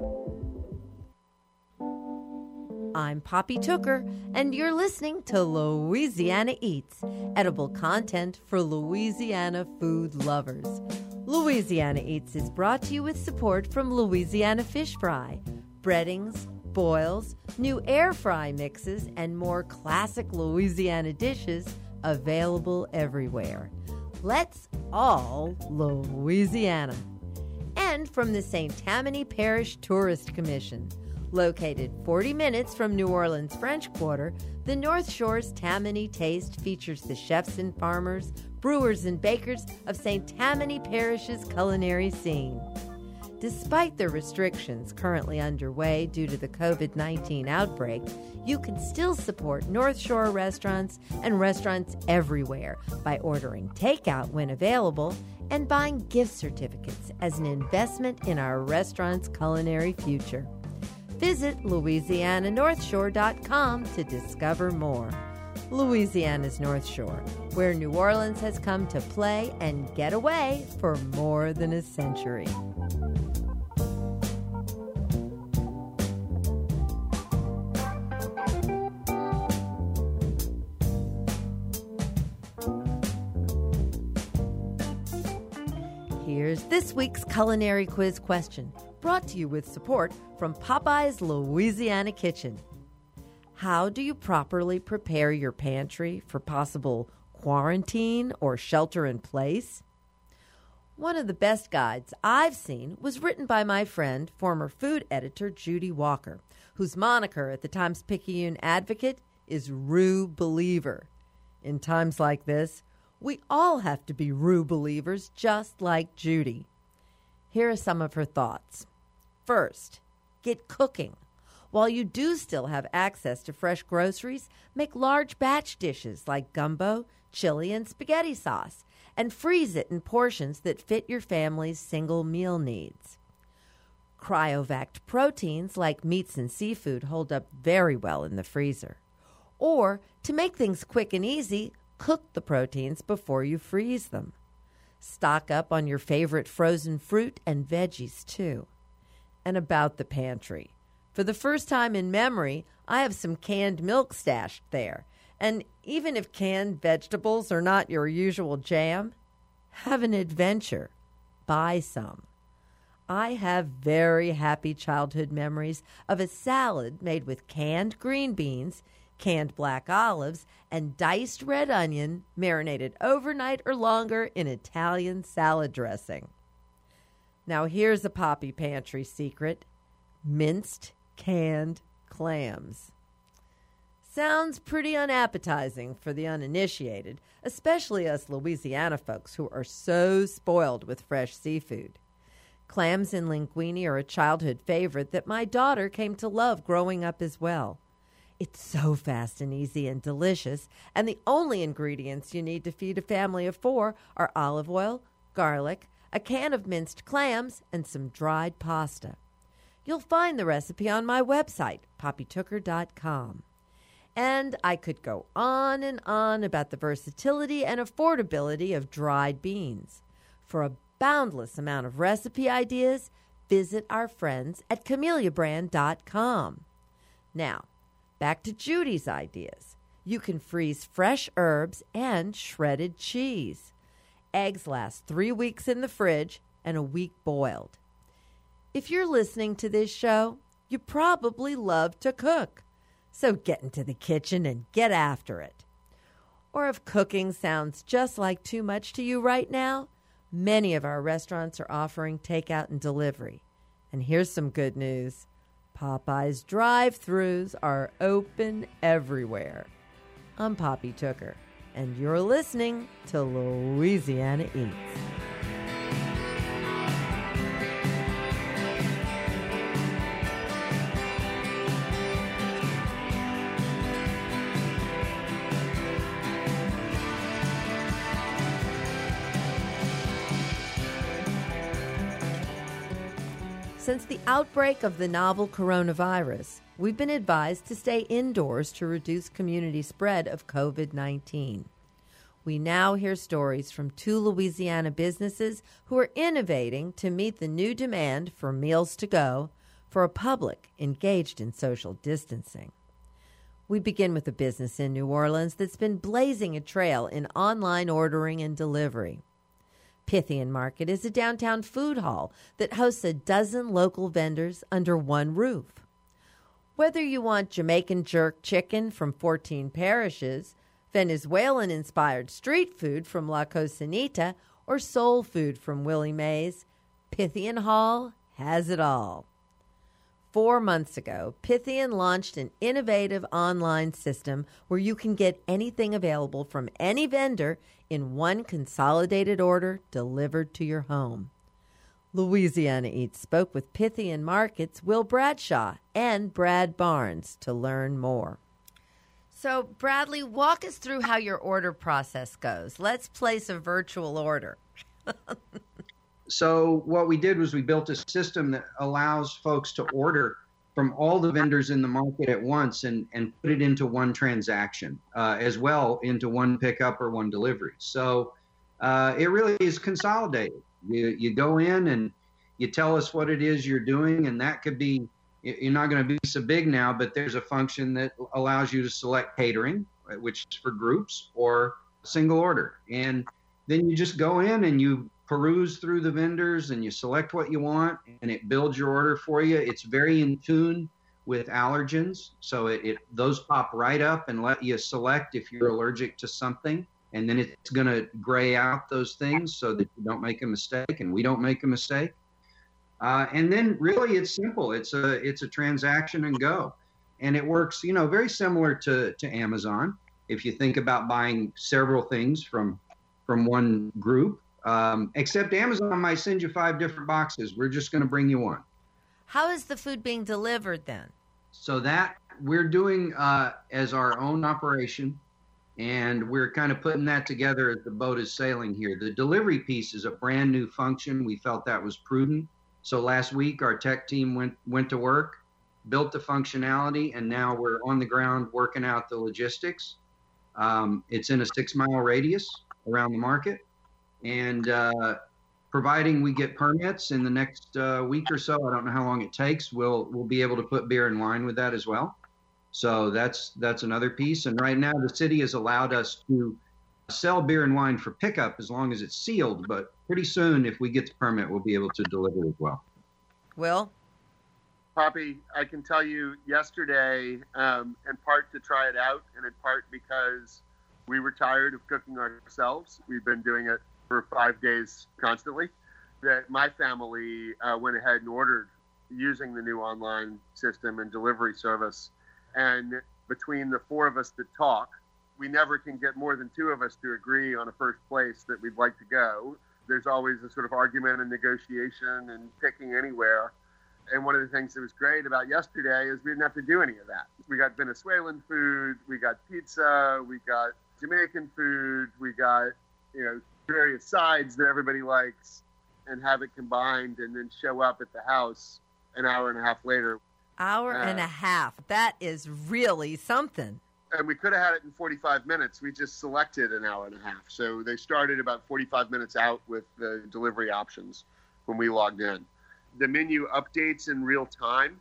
S1: I'm Poppy Tooker, and you're listening to Louisiana Eats, edible content for Louisiana food lovers. Louisiana Eats is brought to you with support from Louisiana Fish Fry, breadings, boils, new air fry mixes, and more classic Louisiana dishes available everywhere. Let's all Louisiana. And from the Saint Tammany Parish Tourist Commission. Located forty minutes from New Orleans' French Quarter, the North Shore's Tammany Taste features the chefs and farmers, brewers and bakers of Saint Tammany Parish's culinary scene. Despite the restrictions currently underway due to the covid nineteen outbreak, you can still support North Shore restaurants and restaurants everywhere by ordering takeout when available and buying gift certificates as an investment in our restaurant's culinary future. Visit Louisiana North Shore dot com to discover more. Louisiana's North Shore, where New Orleans has come to play and get away for more than a century. Here's this week's culinary quiz question, brought to you with support from Popeye's Louisiana Kitchen. How do you properly prepare your pantry for possible quarantine or shelter in place? One of the best guides I've seen was written by my friend, former food editor Judy Walker, whose moniker at the Times-Picayune Advocate is Rue Believer. In times like this, we all have to be Rue Believers just like Judy. Here are some of her thoughts. First, get cooking. While you do still have access to fresh groceries, make large batch dishes like gumbo, chili, and spaghetti sauce, and freeze it in portions that fit your family's single meal needs. Cryovac proteins like meats and seafood hold up very well in the freezer. Or, to make things quick and easy, cook the proteins before you freeze them. Stock up on your favorite frozen fruit and veggies, too. And about the pantry. For the first time in memory, I have some canned milk stashed there. And even if canned vegetables are not your usual jam, have an adventure. Buy some. I have very happy childhood memories of a salad made with canned green beans, canned black olives, and diced red onion marinated overnight or longer in Italian salad dressing. Now here's a Poppy Pantry secret. Minced canned clams. Sounds pretty unappetizing for the uninitiated, especially us Louisiana folks who are so spoiled with fresh seafood. Clams and linguine are a childhood favorite that my daughter came to love growing up as well. It's so fast and easy and delicious, and the only ingredients you need to feed a family of four are olive oil, garlic, a can of minced clams, and some dried pasta. You'll find the recipe on my website, poppy tooker dot com. And I could go on and on about the versatility and affordability of dried beans. For a boundless amount of recipe ideas, visit our friends at camellia brand dot com. Now, back to Judy's ideas. You can freeze fresh herbs and shredded cheese. Eggs last three weeks in the fridge and a week boiled. If you're listening to this show, you probably love to cook. So get into the kitchen and get after it. Or if cooking sounds just like too much to you right now, many of our restaurants are offering takeout and delivery. And here's some good news. Popeye's drive-thrus are open everywhere. I'm Poppy Tooker, and you're listening to Louisiana Eats. Since the outbreak of the novel coronavirus, we've been advised to stay indoors to reduce community spread of covid nineteen. We now hear stories from two Louisiana businesses who are innovating to meet the new demand for meals to go for a public engaged in social distancing. We begin with a business in New Orleans that's been blazing a trail in online ordering and delivery. Pythian Market is a downtown food hall that hosts a dozen local vendors under one roof. Whether you want Jamaican jerk chicken from fourteen parishes, Venezuelan-inspired street food from La Cocinita, or soul food from Willie Mae's, Pythian Hall has it all. Four months ago, Pythian launched an innovative online system where you can get anything available from any vendor in one consolidated order delivered to your home. Louisiana Eats spoke with Pythian Market's Will Bradshaw and Brad Barnes to learn more. So, Bradley, walk us through how your order process goes. Let's place a virtual order.
S20: So what we did was we built a system that allows folks to order from all the vendors in the market at once and, and put it into one transaction, uh, as well into one pickup or one delivery. So uh, it really is consolidated. You, you go in and you tell us what it is you're doing, and that could be, you're not going to be so big now, but there's a function that allows you to select catering, which is for groups, or single order. And then you just go in and you peruse through the vendors and you select what you want, and it builds your order for you. It's very in tune with allergens, so it, it those pop right up and let you select if you're allergic to something, and then it's going to gray out those things so that you don't make a mistake and we don't make a mistake. Uh, and then really it's simple. It's a it's a transaction and go. And it works, you know, very similar to, to Amazon. If you think about buying several things from from one group, um, except Amazon might send you five different boxes. We're just going to bring you one.
S1: How is the food being delivered then?
S20: So that we're doing uh, as our own operation, and we're kind of putting that together as the boat is sailing here. The delivery piece is a brand new function. We felt that was prudent. So last week, our tech team went went to work, built the functionality, and now we're on the ground working out the logistics. Um, it's in a six-mile radius around the market, and uh, providing we get permits in the next uh, week or so, I don't know how long it takes, we'll we'll be able to put beer and wine with that as well. So that's that's another piece. And right now, the city has allowed us to sell beer and wine for pickup as long as it's sealed. But pretty soon, if we get the permit, we'll be able to deliver as well.
S1: Will?
S21: Poppy, I can tell you yesterday, um, in part to try it out, and in part because we were tired of cooking ourselves. We've been doing it for five days constantly. That my family uh, went ahead and ordered using the new online system and delivery service. And between the four of us that talk, we never can get more than two of us to agree on a first place that we'd like to go. There's always a sort of argument and negotiation and picking anywhere. And one of the things that was great about yesterday is we didn't have to do any of that. We got Venezuelan food, we got pizza, we got Jamaican food, we got, you know, various sides that everybody likes, and have it combined and then show up at the house an hour and a half later.
S1: Hour uh, and a half. That is really something.
S21: And we could have had it in forty-five minutes. We just selected an hour and a half. So they started about forty-five minutes out with the delivery options when we logged in. The menu updates in real time.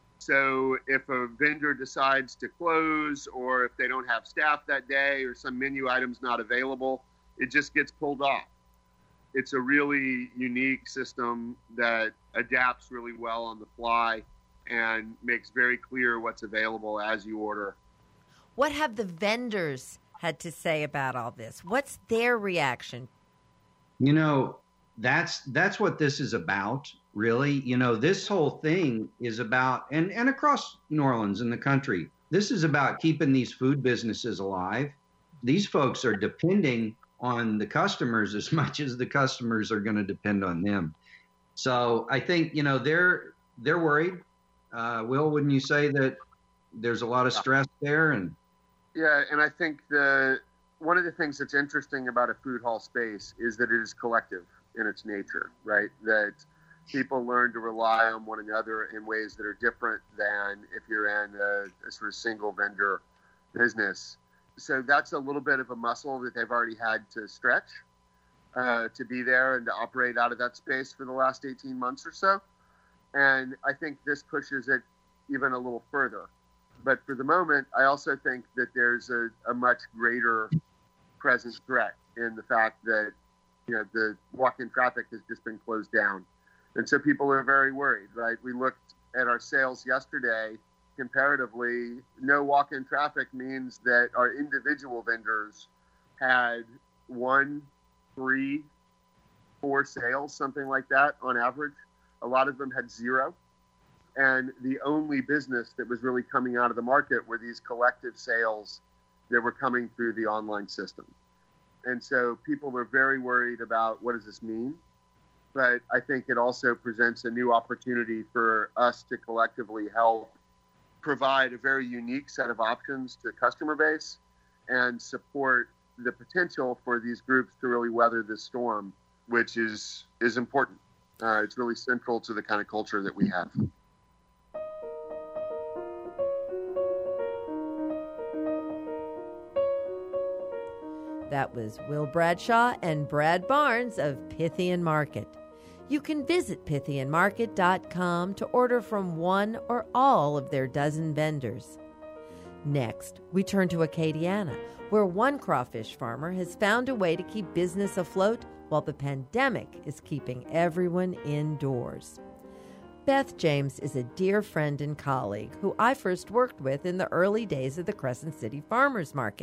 S21: So if a vendor decides to close, or if they don't have staff that day, or some menu item's not available, it just gets pulled off. It's a really unique system that adapts really well on the fly and makes very clear what's available as you order.
S1: What have the vendors had to say about all this? What's their reaction?
S20: You know, that's that's what this is about, really. You know, this whole thing is about, and, and across New Orleans and the country, this is about keeping these food businesses alive. These folks are depending on the customers as much as the customers are going to depend on them. So I think, you know, they're they're worried. Uh, Will, wouldn't you say that there's a lot of stress there? And
S21: yeah, and I think the one of the things that's interesting about a food hall space is that it is collective in its nature, right? That people learn to rely on one another in ways that are different than if you're in a, a sort of single vendor business. So that's a little bit of a muscle that they've already had to stretch uh, to be there and to operate out of that space for the last eighteen months or so. And I think this pushes it even a little further. But for the moment, I also think that there's a, a much greater present threat in the fact that, you know, the walk-in traffic has just been closed down. And so people are very worried, right? We looked at our sales yesterday. Comparatively, no walk-in traffic means that our individual vendors had one, three, four sales, something like that on average. A lot of them had zero. And the only business that was really coming out of the market were these collective sales that were coming through the online system. And so people were very worried about what does this mean? But I think it also presents a new opportunity for us to collectively help provide a very unique set of options to the customer base and support the potential for these groups to really weather this storm, which is, is important. Uh, it's really central to the kind of culture that we have.
S1: That was Will Bradshaw and Brad Barnes of Pythian Market. You can visit pythian market dot com to order from one or all of their dozen vendors. Next, we turn to Acadiana, where one crawfish farmer has found a way to keep business afloat while the pandemic is keeping everyone indoors. Beth James is a dear friend and colleague who I first worked with in the early days of the Crescent City Farmers Market,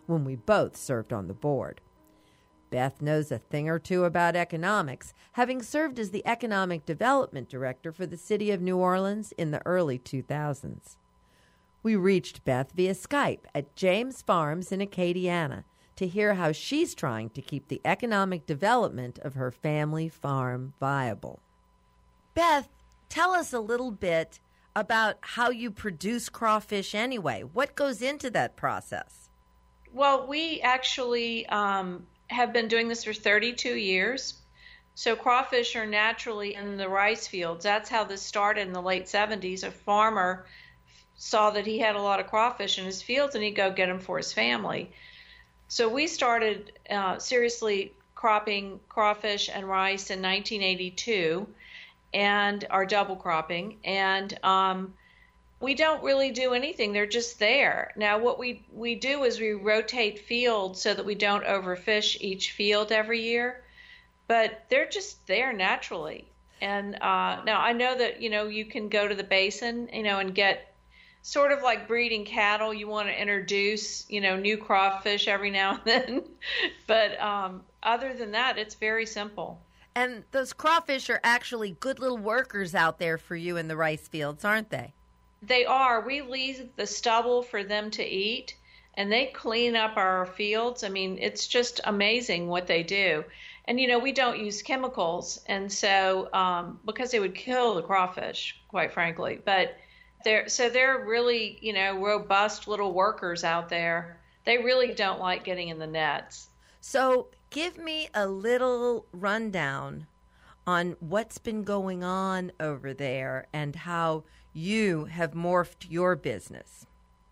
S1: when we both served on the board. Beth knows a thing or two about economics, having served as the Economic Development Director for the city of New Orleans in the early two thousands. We reached Beth via Skype at James Farms in Acadiana to hear how she's trying to keep the economic development of her family farm viable. Beth, tell us a little bit about how you produce crawfish anyway. What goes into that process?
S4: Well, we actually um, have been doing this for thirty-two years. So crawfish are naturally in the rice fields. That's how this started in the late seventies. A farmer saw that he had a lot of crawfish in his fields, and he'd go get them for his family. So we started uh, seriously cropping crawfish and rice in nineteen eighty-two, and our double cropping. And um, we don't really do anything. They're just there. Now, what we, we do is we rotate fields so that we don't overfish each field every year. But they're just there naturally. And uh, now I know that, you know, you can go to the basin, you know, and get sort of like breeding cattle. You want to introduce, you know, new crawfish every now and then. But um, other than that, it's very simple.
S1: And those crawfish are actually good little workers out there for you in the rice fields, aren't they?
S4: They are. We leave the stubble for them to eat, and they clean up our fields. I mean, it's just amazing what they do. And, you know, we don't use chemicals, and so um, because they would kill the crawfish, quite frankly. But they're so they're really, you know, robust little workers out there. They really don't like getting in the nets.
S1: So give me a little rundown on what's been going on over there and how you have morphed your business.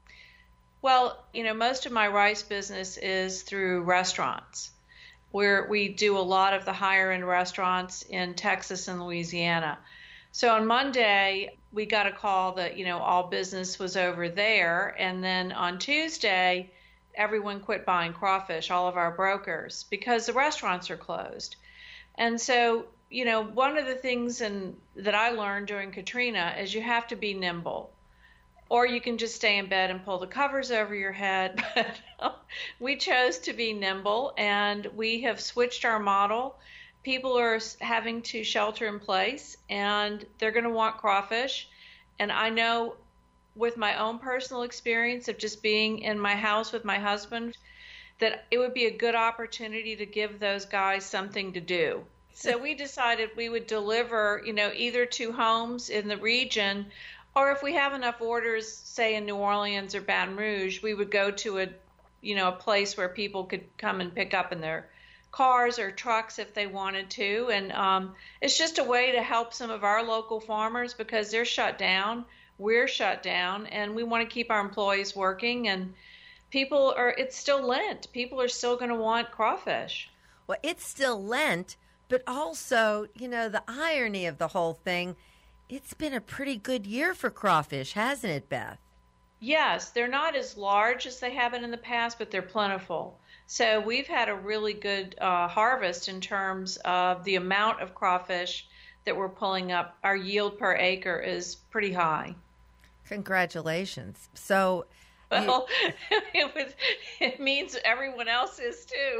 S4: Well, you know, most of my rice business is through restaurants, where we do a lot of the higher end restaurants in Texas and Louisiana. So on Monday, we got a call that, you know, all business was over there. And then on Tuesday, everyone quit buying crawfish, all of our brokers, because the restaurants are closed. And so, you know, one of the things in, that I learned during Katrina is you have to be nimble. Or you can just stay in bed and pull the covers over your head. But we chose to be nimble, and we have switched our model. People are having to shelter in place, and they're going to want crawfish. And I know with my own personal experience of just being in my house with my husband, that it would be a good opportunity to give those guys something to do. So we decided we would deliver, you know, either to homes in the region, or if we have enough orders, say in New Orleans or Baton Rouge, we would go to a, you know, a place where people could come and pick up in their cars or trucks if they wanted to. And um, it's just a way to help some of our local farmers because they're shut down. We're shut down, and we want to keep our employees working. And people are, it's still Lent. People are still going to want crawfish.
S1: Well, it's still Lent, but also, you know, the irony of the whole thing, it's been a pretty good year for crawfish, hasn't it, Beth?
S4: Yes, they're not as large as they have been in the past, but they're plentiful. So we've had a really good uh, harvest in terms of the amount of crawfish that we're pulling up. Our yield per acre is pretty high.
S1: Congratulations. So,
S4: well, you... it, was, it means everyone else is too.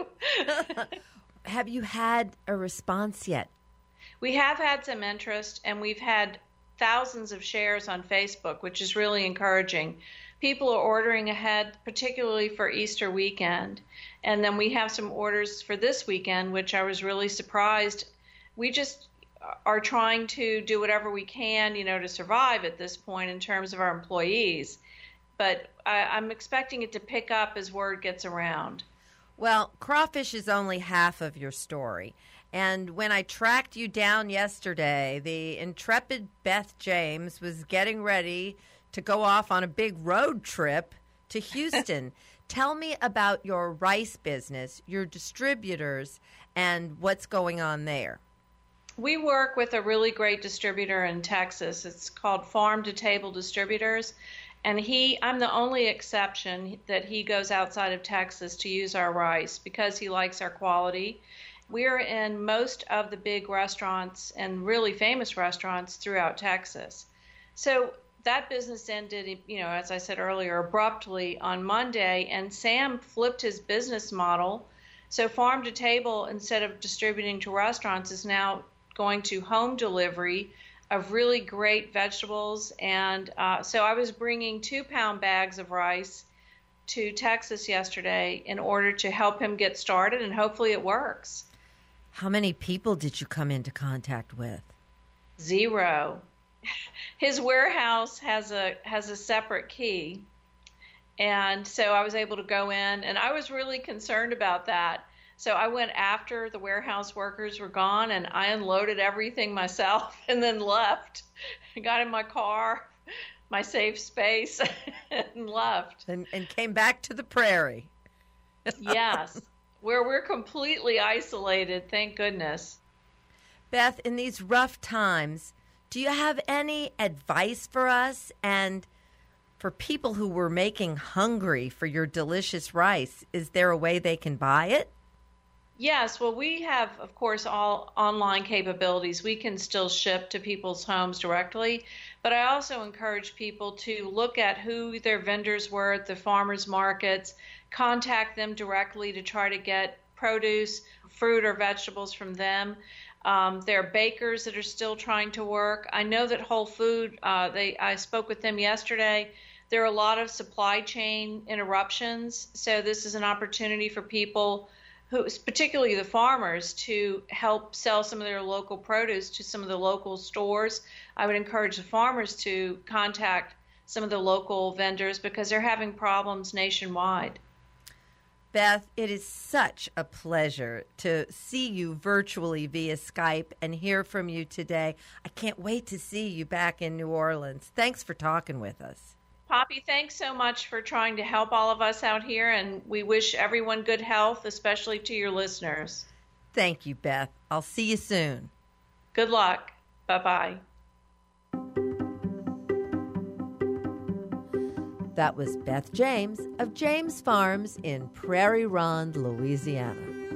S1: Have you had a response yet?
S4: We have had some interest, and we've had thousands of shares on Facebook, which is really encouraging. People are ordering ahead, particularly for Easter weekend. And then we have some orders for this weekend, which I was really surprised. We just are trying to do whatever we can, you know, to survive at this point in terms of our employees. But I, I'm expecting it to pick up as word gets around.
S1: Well, crawfish is only half of your story. And when I tracked you down yesterday, the intrepid Beth James was getting ready to go off on a big road trip to Houston. Tell me about your rice business, your distributors, and what's going on there.
S4: We work with a really great distributor in Texas. It's called Farm to Table Distributors. And he, I'm the only exception that he goes outside of Texas to use our rice because he likes our quality. We're in most of the big restaurants and really famous restaurants throughout Texas. So that business ended, you know, as I said earlier, abruptly on Monday, and Sam flipped his business model. So farm to table, instead of distributing to restaurants, is now going to home delivery of really great vegetables. And uh, so I was bringing two pound bags of rice to Texas yesterday in order to help him get started, and hopefully it works.
S1: How many people did you come into contact with?
S4: Zero. His warehouse has a has a separate key, and so I was able to go in, and I was really concerned about that. So I went after the warehouse workers were gone, and I unloaded everything myself and then left. I got in my car, my safe space, and left.
S1: And, and came back to the prairie.
S4: Yes, where we're completely isolated, thank goodness.
S1: Beth, in these rough times, do you have any advice for us and for people who were making hungry for your delicious rice? Is there a way they can buy it?
S4: Yes, well, we have, of course, all online capabilities. We can still ship to people's homes directly, but I also encourage people to look at who their vendors were at the farmers markets, contact them directly to try to get produce, fruit or vegetables from them. Um, there are bakers that are still trying to work. I know that Whole Food, uh, they I spoke with them yesterday. There are a lot of supply chain interruptions, so this is an opportunity for people who, particularly the farmers, to help sell some of their local produce to some of the local stores. I would encourage the farmers to contact some of the local vendors because they're having problems nationwide.
S1: Beth, it is such a pleasure to see you virtually via Skype and hear from you today. I can't wait to see you back in New Orleans. Thanks for talking with us.
S4: Poppy, thanks so much for trying to help all of us out here, and we wish everyone good health, especially to your listeners.
S1: Thank you, Beth. I'll see you soon.
S4: Good luck. Bye-bye.
S1: That was Beth James of James Farms in Prairie Ronde, Louisiana.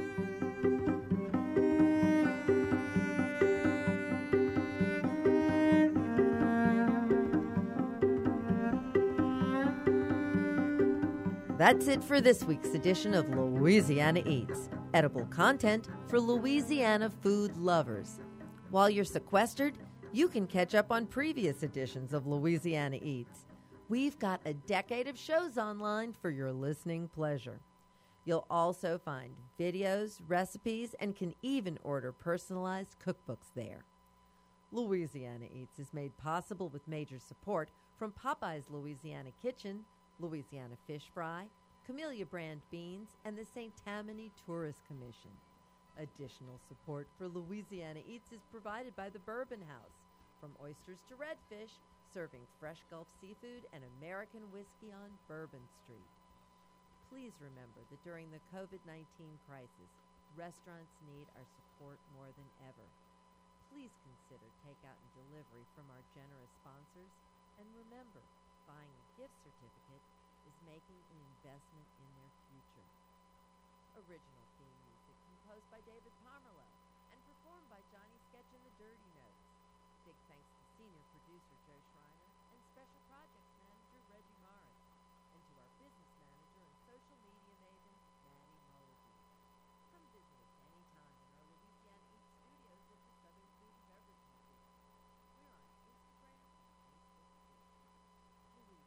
S1: That's it for this week's edition of Louisiana Eats, edible content for Louisiana food lovers. While you're sequestered, you can catch up on previous editions of Louisiana Eats. We've got a decade of shows online for your listening pleasure. You'll also find videos, recipes, and can even order personalized cookbooks there. Louisiana Eats is made possible with major support from Popeye's Louisiana Kitchen, Louisiana Fish Fry, Camellia Brand Beans, and the Saint Tammany Tourist Commission. Additional support for Louisiana Eats is provided by the Bourbon House, from oysters to redfish, serving fresh Gulf seafood and American whiskey on Bourbon Street. Please remember that during the covid nineteen crisis, restaurants need our support more than ever. Please consider takeout and delivery from our generous sponsors, and remember, buying a gift certificate is making an investment in their future. Original theme music composed by David Pomerleau and performed by Johnny Sketch and the Dirty Notes. Big thanks to senior producer Joe Schreiner and special projects manager Reggie Morris, and to our business manager and social media maven Maddie Mulligan. Come visit us anytime in our Louisiana Eats studios at the Southern Food and Beverage Museum. We're on Instagram and Facebook too. Louisiana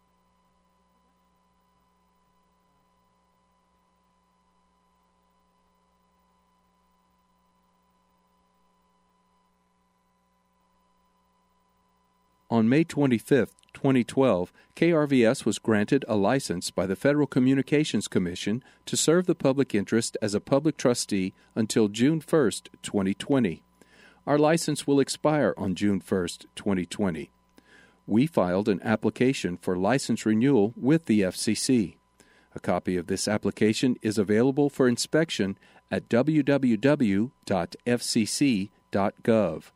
S12: On May twenty-fifth, twenty twelve, K R V S was granted a license by the Federal Communications Commission to serve the public interest as a public trustee until June first, twenty twenty. Our license will expire on June first, twenty twenty. We filed an application for license renewal with the F C C. A copy of this application is available for inspection at w w w dot f c c dot gov.